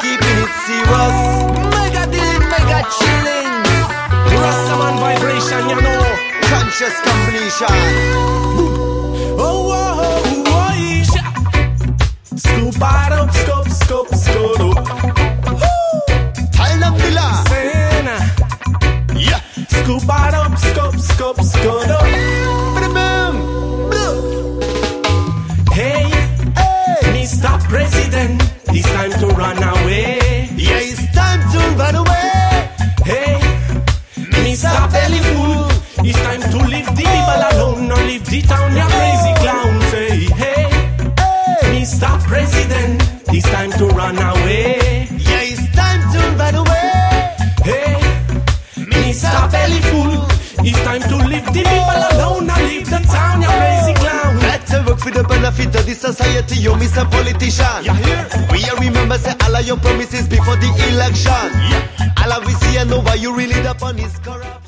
keeping it serious. Mega dealing, mega chilling. Rastaman vibration, you know. Conscious completion. Oh, oh, oh, oh, yeah. Scoop it up, scoop, scoop, scoop up. Tile up the law. Sena. Yeah. Scoop it up, scoop, scoop, scoop up. Boom. Hey, Mr. President, it's time to run away. Yeah, it's time to run away. Hey, Mr. Bellyful, it's time to leave the people alone or leave the town, you crazy clown. Say, hey, Mr. President, it's time to run away. Yeah, it's time to run away. Hey, Mr. Bellyful, it's time to leave the people alone or leave the town, you crazy clown. Better work for the benefit of the society, you Mr. Politician. You hear? We remember say all of your promises before the election. All of we see and know why you really up on is corrupt.